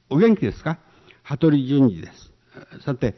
お元気ですか？羽鳥淳二です。さて、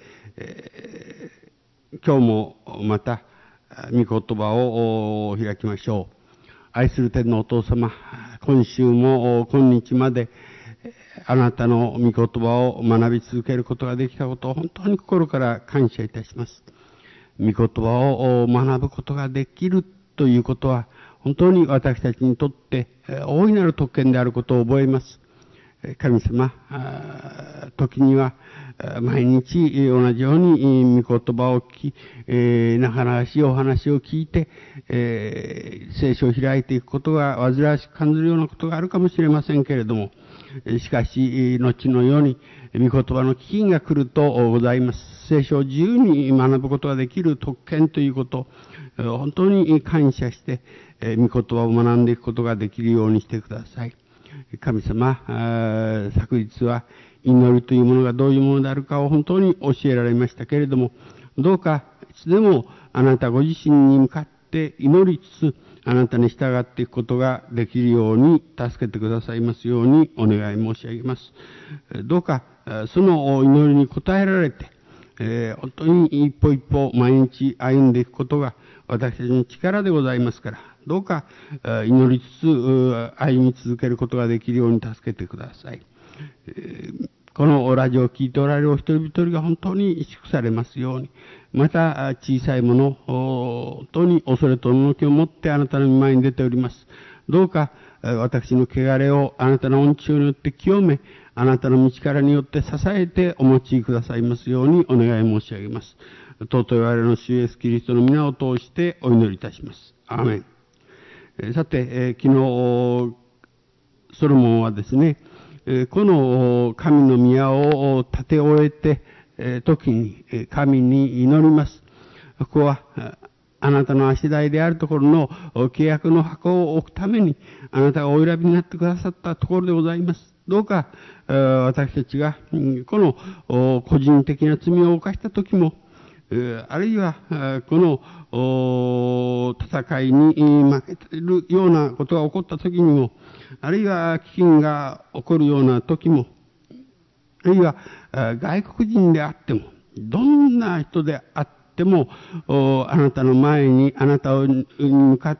今日もまた御言葉を開きましょう。愛する天のお父様、今週も今日まであなたの御言葉を学び続けることができたことを本当に心から感謝いたします。御言葉を学ぶことができるということは本当に私たちにとって大いなる特権であることを覚えます。神様、時には毎日同じように御言葉を聞き、なかなかしいお話を聞いて、聖書を開いていくことが煩わしく感じるようなことがあるかもしれませんけれども、しかし、後のように御言葉の聞きが来るとございます。聖書を自由に学ぶことができる特権ということ、本当に感謝して、御言葉を学んでいくことができるようにしてください。神様、昨日は祈りというものがどういうものであるかを本当に教えられましたけれども、どうかいつでもあなたご自身に向かって祈りつつ、あなたに従っていくことができるように助けてくださいますようにお願い申し上げます。どうかその祈りに応えられて、本当に一歩一歩毎日歩んでいくことが私たちの力でございますから、どうか祈りつつ歩み続けることができるように助けてください。このラジオを聞いておられるお一人一人が本当に祝されますように、また小さいもの、本当に恐れとのきを持ってあなたの御前に出ております。どうか私の汚れをあなたの恩寵によって清め、あなたの道からによって支えてお持ちくださいますようにお願い申し上げます。尊い我々の主イエスキリストの皆を通してお祈りいたします。アーメン。さて、昨日、ソロモンはですね、この神の宮を建て終えて、時に神に祈ります。ここは、あなたの足台であるところの契約の箱を置くために、あなたがお選びになってくださったところでございます。どうか、私たちが、この個人的な罪を犯した時も、あるいは、この戦いに負けているようなことが起こった時にも、あるいは飢饉が起こるような時も、あるいは外国人であっても、どんな人であっても、あなたの前に、あなたに向かって、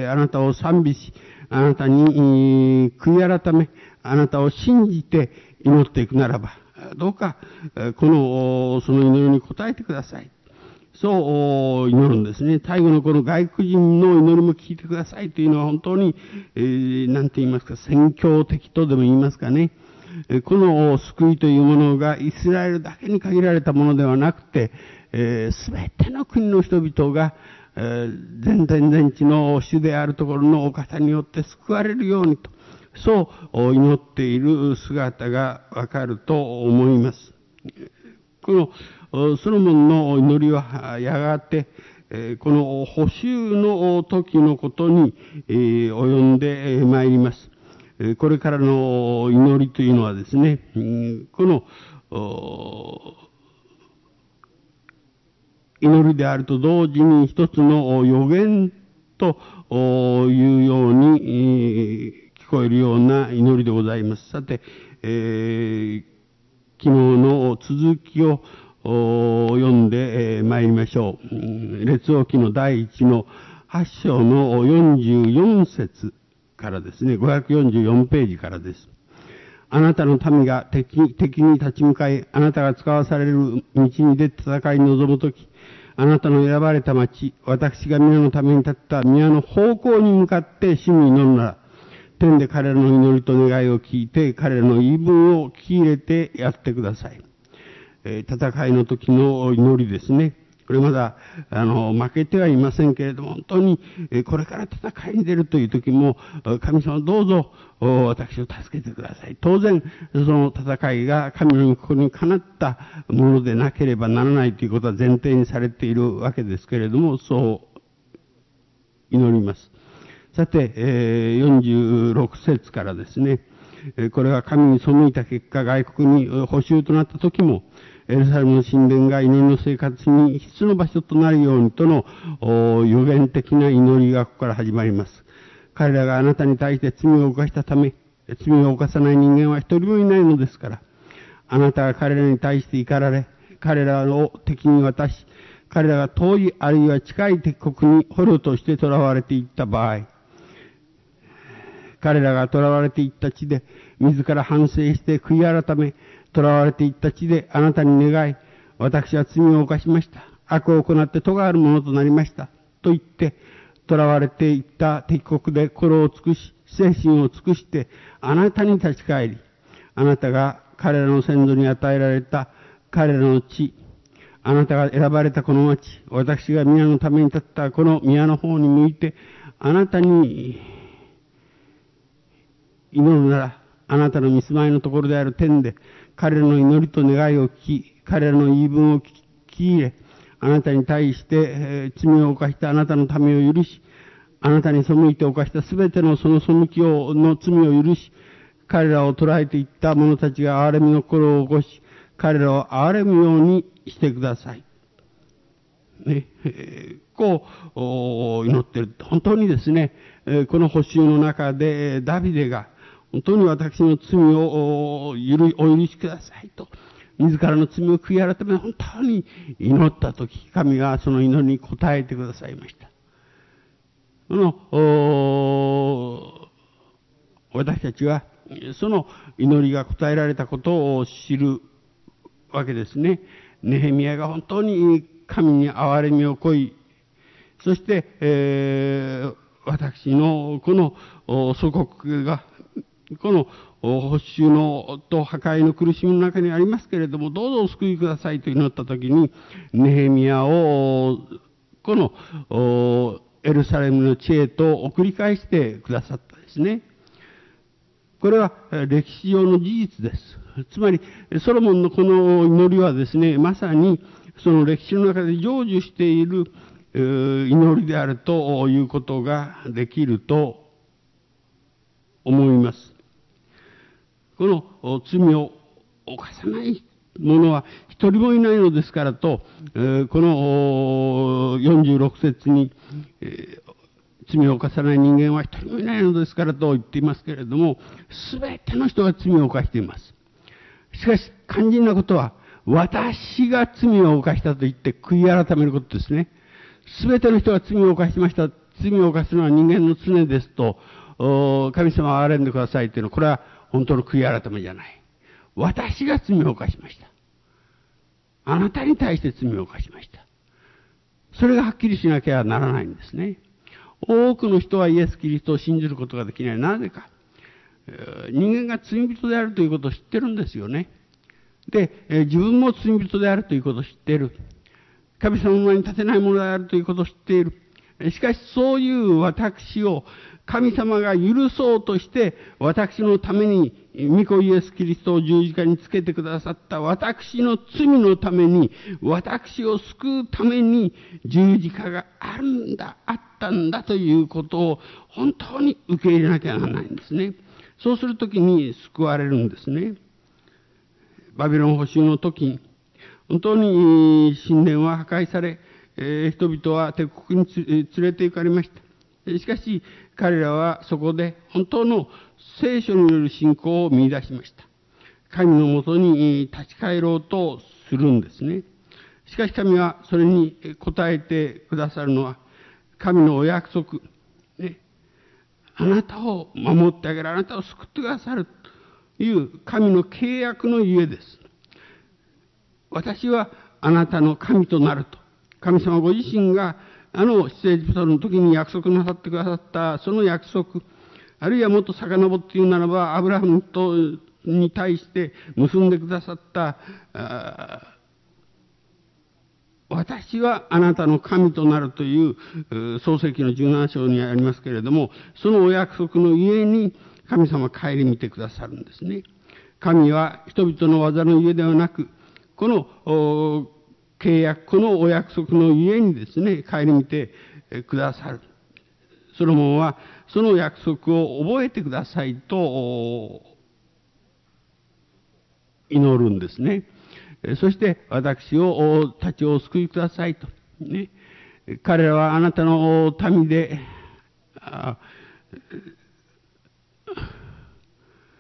あなたを賛美し、あなたに悔い改め、あなたを信じて祈っていくならば、どうか、その祈りに応えてください。そう祈るんですね。最後のこの外国人の祈りも聞いてくださいというのは本当に、なんて言いますか、宣教的とでも言いますかね。この救いというものがイスラエルだけに限られたものではなくて、すべての国の人々が、全天全地の主であるところのお方によって救われるようにと、そう祈っている姿がわかると思います。このソロモンの祈りはやがて、この補修の時のことに及んでまいります。これからの祈りというのはですね、この祈りであると同時に一つの予言というように聞こえるような祈りでございます。さて、昨日の続きを読んで参りましょう。列王記の第1の8章の44節からですね、544ページからです。あなたの民が敵に立ち向かい、あなたが使わされる道に出て戦いに臨むとき、あなたの選ばれた町、私が皆のために立った宮の方向に向かって主に祈るなら、天で彼らの祈りと願いを聞いて、彼らの言い分を聞き入れてやってください。戦いの時の祈りですね。これまだ、負けてはいませんけれども、本当に、これから戦いに出るという時も、神様どうぞ、私を助けてください。当然、その戦いが神の御心にかなったものでなければならないということは前提にされているわけですけれども、そう祈ります。さて、46節からですね、これは神に背いた結果、外国に捕囚となった時も、エルサレムの神殿が祈りの生活に必須の場所となるようにとの予言的な祈りがここから始まります。彼らがあなたに対して罪を犯したため、 罪を犯さない人間は一人もいないのですから、あなたが彼らに対して怒られ、彼らを敵に渡し、彼らが遠いあるいは近い敵国に捕虜として囚われていった場合、彼らが囚われていった地で、自ら反省して悔い改め、囚われていった地であなたに願い、私は罪を犯しました。悪を行って咎あるものとなりました。と言って、囚われていった敵国で心を尽くし、精神を尽くして、あなたに立ち返り、あなたが彼らの先祖に与えられた彼らの地、あなたが選ばれたこの町、私が宮のために立ったこの宮の方に向いて、あなたに祈るなら、あなたの見住まいのところである天で、彼らの祈りと願いを聞き、彼らの言い分を聞き入れ、あなたに対して、罪を犯したあなたの民を許し、あなたに背いて犯したすべてのその背きの罪を許し、彼らを捕らえていった者たちが憐れみの心を起こし、彼らを憐れむようにしてください。ね、こう祈っている。本当にですね、この補修の中でダビデが本当に私の罪をお許しくださいと、自らの罪を悔い改め本当に祈ったとき、神がその祈りに応えてくださいました。私たちはその祈りが応えられたことを知るわけですね。ネヘミヤが本当に神に憐れみをこい、そして、私のこの祖国がこの保守のと破壊の苦しみの中にありますけれども、どうぞお救いくださいと祈ったときに、ネヘミヤをこのエルサレムの地へと送り返してくださったですね。これは歴史上の事実です。つまり、ソロモンのこの祈りはですね、まさにその歴史の中で成就している祈りであるということができると思います。この罪を犯さない者は一人もいないのですからと、この46節に、罪を犯さない人間は一人もいないのですからと言っていますけれども、すべての人が罪を犯しています。しかし肝心なことは、私が罪を犯したと言って悔い改めることですね。すべての人が罪を犯しました。罪を犯すのは人間の常ですと、神様は憐れんでくださいというのは、これは本当の悔い改めじゃない。私が罪を犯しました。あなたに対して罪を犯しました。それがはっきりしなきゃならないんですね。多くの人はイエス・キリストを信じることができない。なぜか。人間が罪人であるということを知ってるんですよね。で、自分も罪人であるということを知っている。神様の前に立てないものであるということを知っている。しかしそういう私を神様が許そうとして私のために御子イエス・キリストを十字架につけてくださった私の罪のために、私を救うために十字架があったんだということを本当に受け入れなきゃならないんですね。そうするときに救われるんですね。バビロン捕囚の時に本当に神殿は破壊され、人々は敵国に連れて行かれました。しかし彼らはそこで本当の聖書による信仰を見出しました。神のもとに立ち返ろうとするんですね。しかし神はそれに応えてくださるのは神のお約束、ね、あなたを守ってあげる、あなたを救ってくださるという神の契約のゆえです。私はあなたの神となると。神様ご自身が出エジプトの時に約束なさってくださったその約束、あるいはもっと遡って言うならばアブラハムに対して結んでくださった私はあなたの神となるという創世記の17章にありますけれども、そのお約束のゆえに神様は顧みてくださるんですね。神は人々の技のゆえではなく、この契約、このお約束のゆえにですね、顧みてくださる。ソロモンはその約束を覚えてくださいと祈るんですね。そして私たちをお救いくださいと、ね。彼らはあなたの民で、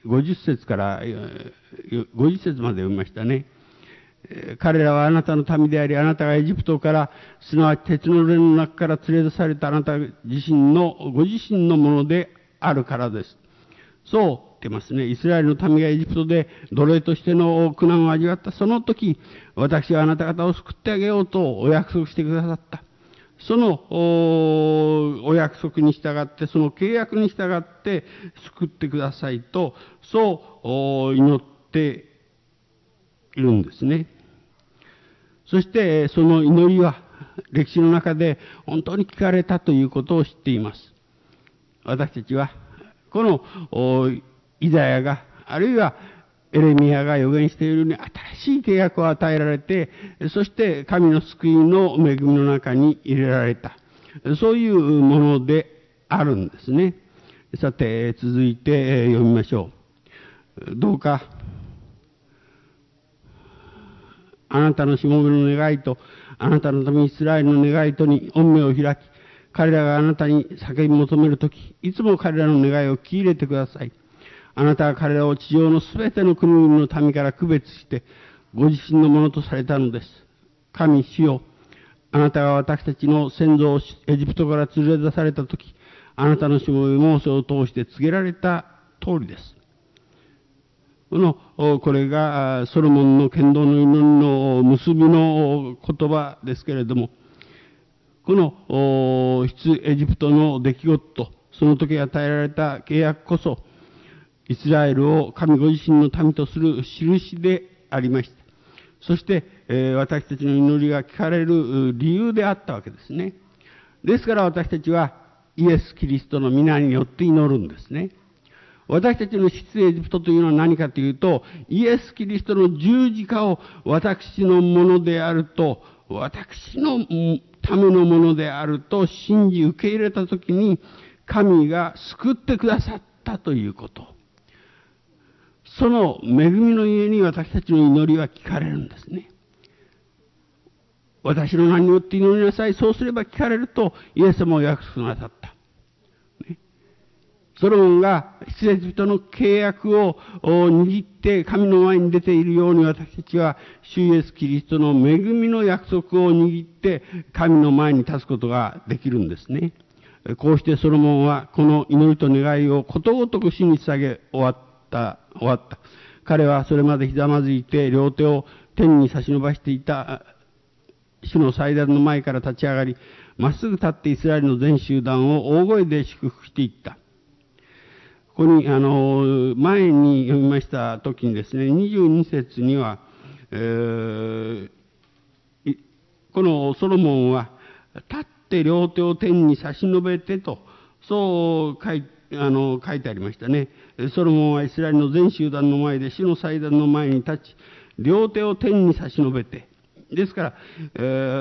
50節から50節まで読みましたね。彼らはあなたの民であり、あなたがエジプトから、すなわち鉄の霊の中から連れ出されたあなた自身の、ご自身のものであるからです。そう言ってますね。イスラエルの民がエジプトで奴隷としての苦難を味わったその時、私はあなた方を救ってあげようとお約束してくださった。そのお約束に従って、その契約に従って救ってくださいと、そう祈っているんですね。そしてその祈りは歴史の中で本当に聞かれたということを知っています。私たちはこのイザヤが、あるいはエレミヤが予言しているように新しい契約を与えられて、そして神の救いの恵みの中に入れられた、そういうものであるんですね。さて、続いて読みましょう。どうかあなたのしもべの願いと、あなたの民イスラエルの願いとに御目を開き、彼らがあなたに叫び求めるとき、いつも彼らの願いを聞き入れてください。あなたは彼らを地上のすべての国々の民から区別して、ご自身のものとされたのです。神主よ、あなたが私たちの先祖をエジプトから連れ出されたとき、あなたのしもべモーセを通して告げられた通りです。これがソロモンの剣道の祈りの結びの言葉ですけれども、この出エジプトの出来事、その時与えられた契約こそ、イスラエルを神ご自身の民とする印でありました。そして、私たちの祈りが聞かれる理由であったわけですね。ですから私たちはイエス・キリストの皆によって祈るんですね。私たちの出エジプトというのは何かというと、イエス・キリストの十字架を私のものであると、私のためのものであると信じ受け入れたときに、神が救ってくださったということ。その恵みのゆえに私たちの祈りは聞かれるんですね。私の名によって祈りなさい。そうすれば聞かれるとイエス様を約束なさった。ソロモンが出エジプトの契約を握って神の前に出ているように、私たちは主イエスキリストの恵みの約束を握って神の前に立つことができるんですね。こうしてソロモンはこの祈りと願いをことごとく主に捧げ終わった。彼はそれまでひざまずいて両手を天に差し伸ばしていた主の祭壇の前から立ち上がり、まっすぐ立ってイスラエルの全集団を大声で祝福していった。ここに前に読みました時にですね、22節には、このソロモンは立って両手を天に差し伸べてと、そう書いてありましたね。ソロモンはイスラエルの全集団の前で主の祭壇の前に立ち、両手を天に差し伸べて、ですから、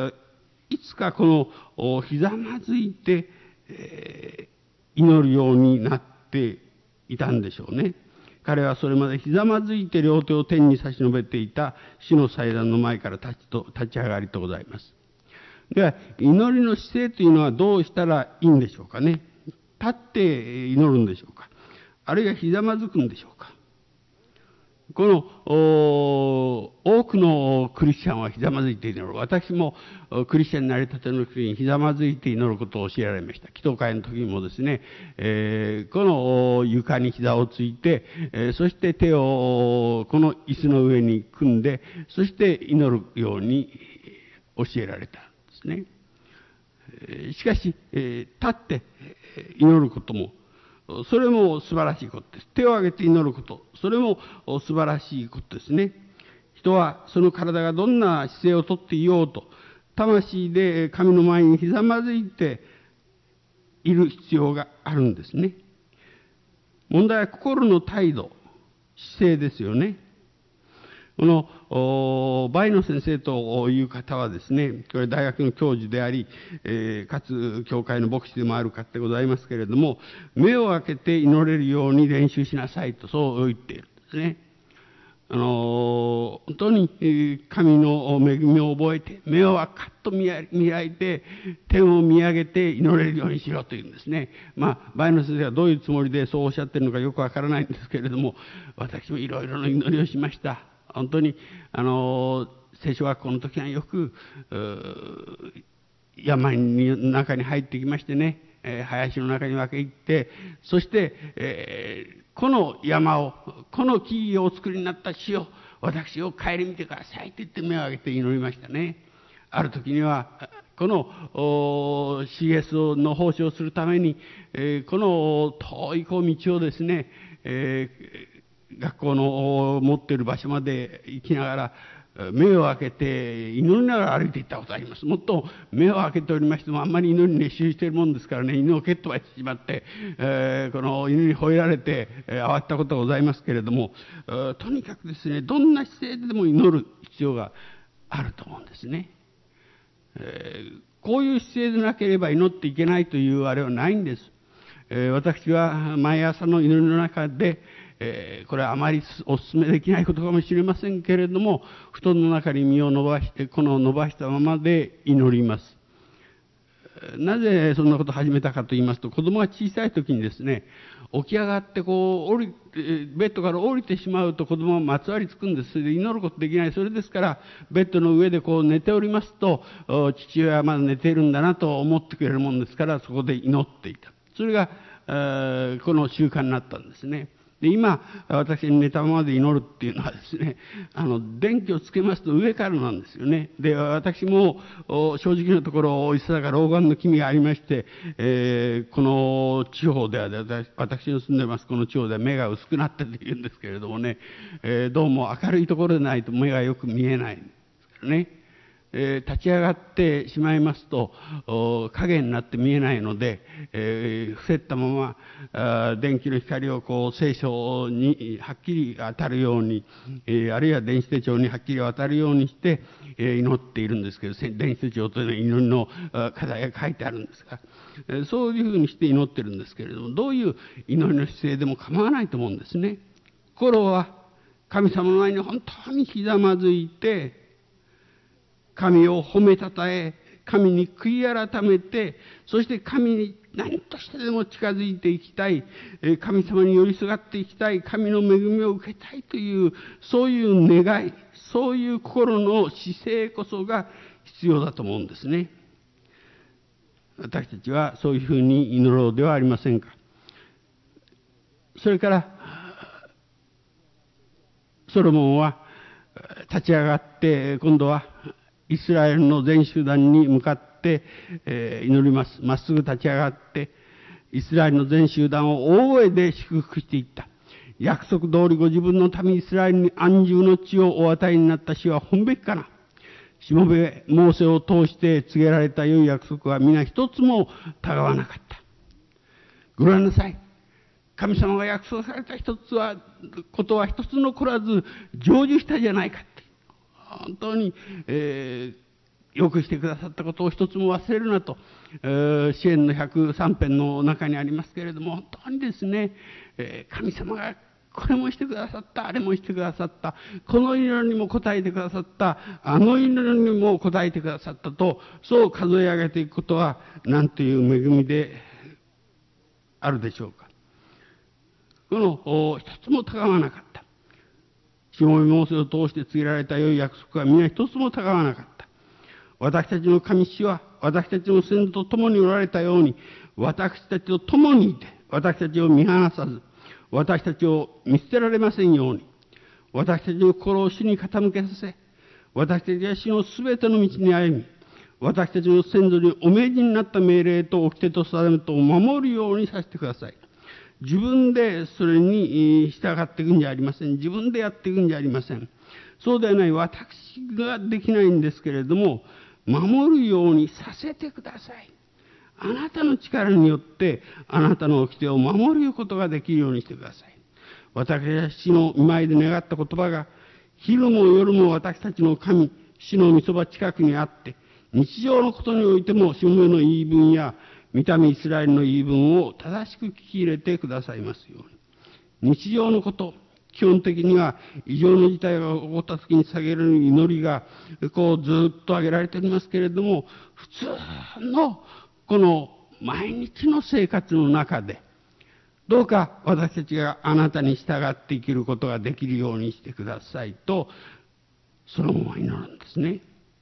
いつかこのひざまずいて、祈るようになっていたんでしょうね。彼はそれまでひざまずいて両手を天に差し伸べていた主の祭壇の前から立ち上がりとございます。では、祈りの姿勢というのはどうしたらいいんでしょうかね。立って祈るんでしょうか。あるいはひざまずくんでしょうか。この多くのクリスチャンはひざまずいて祈る。私もクリスチャンになりたての時にひざまずいて祈ることを教えられました。祈祷会の時にもですね、この床に膝をついて、そして手をこの椅子の上に組んで、そして祈るように教えられたんですね。しかし、立って祈ることもそれも素晴らしいことです。手を挙げて祈ること、それも素晴らしいことですね。人はその体がどんな姿勢をとっていようと、魂で神の前にひざまずいている必要があるんですね。問題は心の態度、姿勢ですよね。このバイノ先生という方はですね、これ大学の教授であり、かつ教会の牧師でもある方でございますけれども、目を開けて祈れるように練習しなさいとそう言っているんですね。 本当に神の恵みを覚えて、目をカッと開いて、天を見上げて祈れるようにしろというんですね。バイノ先生はどういうつもりでそうおっしゃってるのかよくわからないんですけれども、私もいろいろな祈りをしました。本当に、聖書学校の時はよく、山の中に入ってきましてね、林の中に分け入って、そして、この山を、この木々をお作りになった主を、私を顧みてくださいと言って目を上げて祈りましたね。ある時には、この CS の奉仕をするために、この遠い道をですね、学校の持っている場所まで行きながら、目を開けて祈りながら歩いていったことがあります。もっと目を開けておりましても、あんまり祈りに熱中しているもんですからね、犬を蹴っ飛ばしてしまって、この犬に吠えられて、慌てたことがございますけれども、とにかくですね、どんな姿勢でも祈る必要があると思うんですね。こういう姿勢でなければ祈っていけないというあれはないんです。私は毎朝の祈りの中で、これはあまりお勧めできないことかもしれませんけれども、布団の中に身を伸ばして、この伸ばしたままで祈ります。なぜそんなことを始めたかと言いますと、子供が小さい時にですね、起き上がってベッドから降りてしまうと子供はまつわりつくんです。それで祈ることできない。それですから、ベッドの上で寝ておりますと、父親はまだ寝ているんだなと思ってくれるもんですから、そこで祈っていた。それが、この習慣になったんですね。で、今、私に寝たままで祈るっていうのはですね、電気をつけますと上からなんですよね。で、私も、正直なところ、いささか老眼の気味がありまして、この地方では、私の住んでますこの地方では目が薄くなってというんですけれどもね、どうも明るいところでないと目がよく見えないんですからね。立ち上がってしまいますと影になって見えないので、伏せったまま電気の光を聖書にはっきり当たるように、あるいは電子手帳にはっきり当たるようにして、祈っているんですけど、電子手帳というのは祈りの課題が書いてあるんですが、そういうふうにして祈ってるんですけれども、どういう祈りの姿勢でも構わないと思うんですね。心は神様の前に本当にひざまずいて、神を褒めたたえ、神に悔い改めて、そして神に何としてでも近づいていきたい、神様に寄りすがっていきたい、神の恵みを受けたいという、そういう願い、そういう心の姿勢こそが必要だと思うんですね。私たちはそういうふうに祈ろうではありませんか。それから、ソロモンは立ち上がって、今度は、イスラエルの全集団に向かって、祈ります。まっすぐ立ち上がって、イスラエルの全集団を大声で祝福していった。約束通りご自分の民イスラエルに安住の地をお与えになった主は本べきかな。しもべモーセを通して告げられた良い約束は皆一つもたがわなかった。ご覧なさい。神様が約束されたことは一つ残らず成就したじゃないかって。本当に、よくしてくださったことを一つも忘れるなと、詩篇の103編の中にありますけれども、本当にですね、神様がこれもしてくださった、あれもしてくださった、この祈りにも応えてくださった、あの祈りにも応えてくださったと、そう数え上げていくことは何という恵みであるでしょうか。この一つもたがわなかった。しもべモーセを通して告げられた良い約束は皆一つもたがわなかった。私たちの神主は私たちの先祖と共におられたように、私たちと共にいて、私たちを見放さず、私たちを見捨てられませんように、私たちの心を主に傾けさせ、私たちは主のすべての道に歩み、私たちの先祖にお命じになった命令と掟と定めとを守るようにさせてください。自分でそれに従っていくんじゃありません。自分でやっていくんじゃありません。そうではない。私ができないんですけれども、守るようにさせてください。あなたの力によって、あなたの掟を守ることができるようにしてください。私の見舞いで願った言葉が、昼も夜も私たちの神、主の御そば近くにあって、日常のことにおいても、しもべの言い分や、御民イスラエルの言い分を正しく聞き入れてくださいますように。日常のこと、 基本的には異常の事態が起こった時に下げる祈りがこうずっと挙げられておりますけれども、普通のこの毎日の生活の中で、どうか私たちがあなたに従って生きることができるようにしてくださいと、ソロモンは祈るんですね。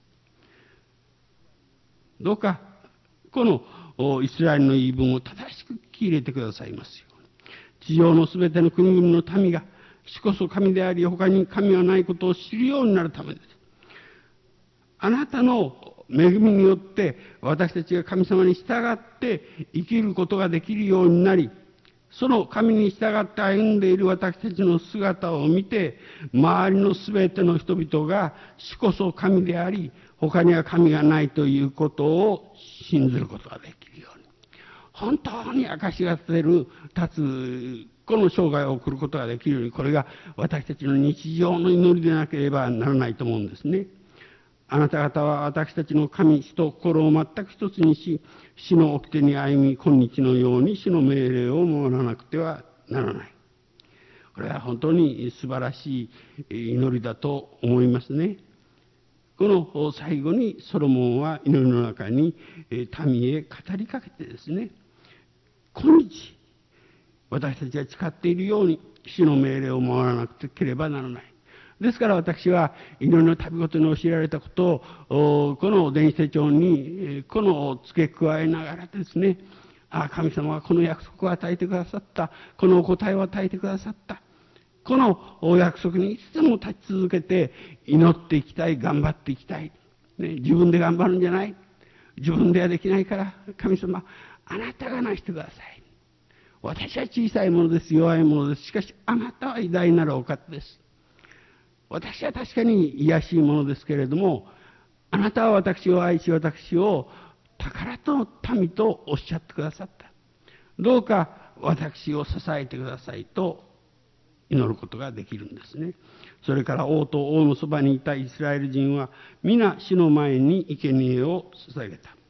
どうかこのイスラエルの言い分を正しく聞き入れてくださいますように。地上のすべての国々の民が、主こそ神であり、他に神はないことを知るようになるためです。あなたの恵みによって、私たちが神様に従って生きることができるようになり、その神に従って歩んでいる私たちの姿を見て、周りのすべての人々が、主こそ神であり、他には神がないということを信ずることができるように。本当に証が立つ、この生涯を送ることができるように、これが私たちの日常の祈りでなければならないと思うんですね。あなた方は私たちの神、主と心を全く一つにし、主の掟に歩み、今日のように主の命令を守らなくてはならない。これは本当に素晴らしい祈りだと思いますね。この最後にソロモンは祈りの中に民へ語りかけてですね、今日私たちが誓っているように主の命令を守らなければならない。ですから私は祈りの旅ごとに教えられたことをこの伝説帳にこの付け加えながらですね、神様はこの約束を与えてくださった、このお答えを与えてくださった、このお約束にいつでも立ち続けて祈っていきたい、頑張っていきたい、ね、自分で頑張るんじゃない、自分ではできないから神様あなたがなしてください。私は小さいものです、弱いものです。しかしあなたは偉大なるお方です。私は確かに卑しいものですけれども、あなたは私を愛し、私を宝と民とおっしゃってくださった。どうか私を支えてくださいと祈ることができるんですね。それから王と王のそばにいたイスラエル人は皆主の前に生贄を捧げた。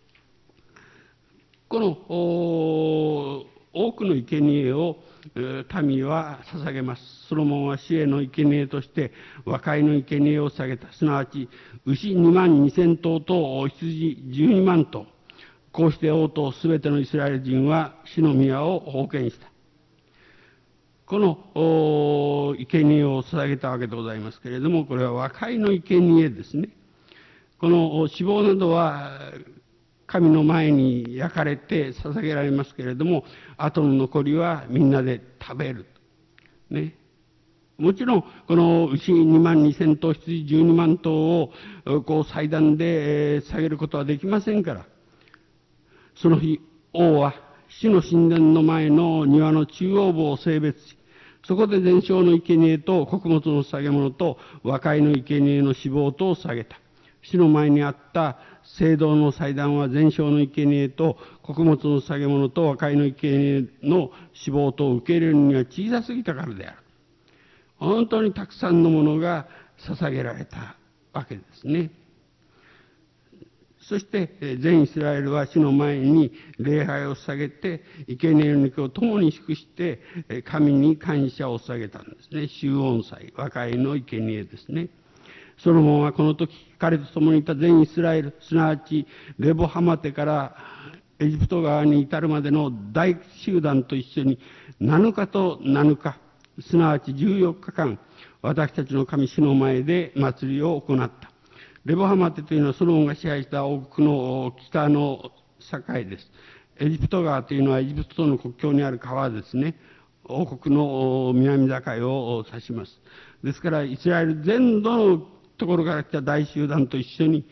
この多くの生贄を民は捧げます。ソロモンは主への生贄として和解の生贄を捧げた。すなわち牛22,000頭と羊12万頭。こうして王とすべてのイスラエル人は主の宮を奉献した。この生贄を捧げたわけでございますけれども、これは和解の生贄ですね。この脂肪などは神の前に焼かれて捧げられますけれども、後の残りはみんなで食べる。ね。もちろん、この牛22,000頭、羊12万頭をこう祭壇で下げることはできませんから、その日、王は主の神殿の前の庭の中央部を性別し、そこで全焼の生贄と穀物の捧げ物と和解の生贄の脂肪とを捧げた。主の前にあった聖堂の祭壇は全焼の生贄と穀物の捧げ物と和解の生贄の脂肪とを受け入れるには小さすぎたからである。本当にたくさんのものが捧げられたわけですね。そして全イスラエルは主の前に礼拝を捧げて生贄の肉を共に祝して神に感謝を捧げたんですね。祝恩祭、和解の生贄ですね。ソロモンはこの時彼と共にいた全イスラエル、すなわちレボハマテからエジプト川に至るまでの大集団と一緒に7日と7日、すなわち14日間、私たちの神主の前で祭りを行った。レボハマテというのはソロモンが支配した王国の北の境です。エジプト川というのはエジプトとの国境にある川ですね。王国の南境を指します。ですからイスラエル全土のところから来た大集団と一緒に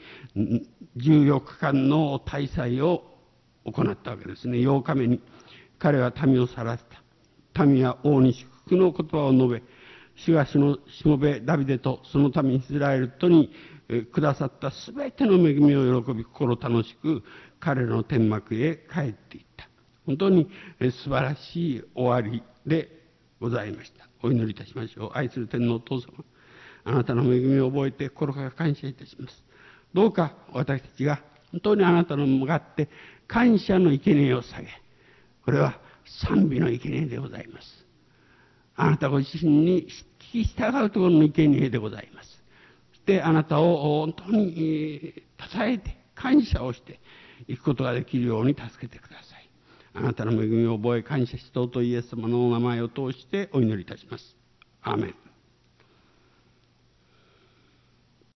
14日間の大祭を行ったわけですね。8日目に彼は民を去らせた。民は王に祝福の言葉を述べ、主が主のしもべダビデとその民イスラエルとにくださったすべての恵みを喜び心楽しく彼らの天幕へ帰っていった。本当に素晴らしい終わりでございました。お祈りいたしましょう。愛する天皇お父様、あなたの恵みを覚えて心から感謝いたします。どうか私たちが本当にあなたの向かって感謝の生贄を捧げ、これは賛美の生贄でございます。 あなたご自身に聞き従うところの生贄でございます。そしてあなたを本当に称えて感謝をしていくことができるように助けてください。あなたの恵みを覚え感謝し尊いイエス様のお名前を通してお祈りいたします。アーメン。